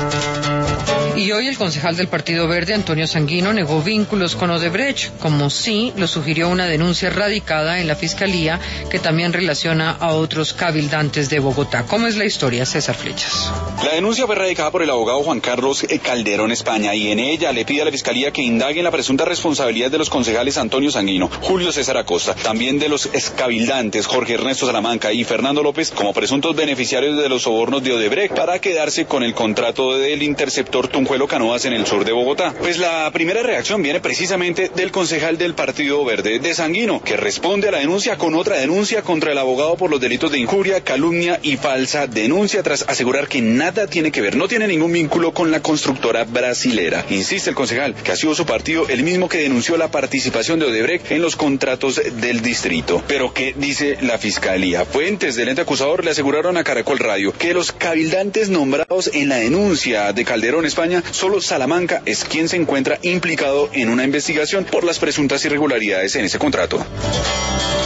Y hoy el concejal del Partido Verde, Antonio Sanguino, negó vínculos con Odebrecht, como sí lo sugirió una denuncia radicada en la Fiscalía que también relaciona a otros cabildantes de Bogotá. ¿Cómo es la historia, César Flechas? La denuncia fue radicada por el abogado Juan Carlos Calderón España y en ella le pide a la Fiscalía que indague en la presunta responsabilidad de los concejales Antonio Sanguino, Julio César Acosta, también de los excabildantes Jorge Ernesto Salamanca y Fernando López como presuntos beneficiarios de los sobornos de Odebrecht para quedarse con el contrato del interceptor Tunjuelo Canoas en el sur de Bogotá. Pues la primera reacción viene precisamente del concejal del Partido Verde, de Sanguino, que responde a la denuncia con otra denuncia contra el abogado por los delitos de injuria, calumnia y falsa denuncia, tras asegurar que nada tiene que ver, no tiene ningún vínculo con la constructora brasilera. Insiste el concejal que ha sido su partido el mismo que denunció la participación de Odebrecht en los contratos del distrito. Pero ¿qué dice la Fiscalía? Fuentes del ente acusador le aseguraron a Caracol Radio que los cabildantes nombrados en la denuncia de Calderón España, solo Salamanca es quien se encuentra implicado en una investigación por las presuntas irregularidades en ese contrato.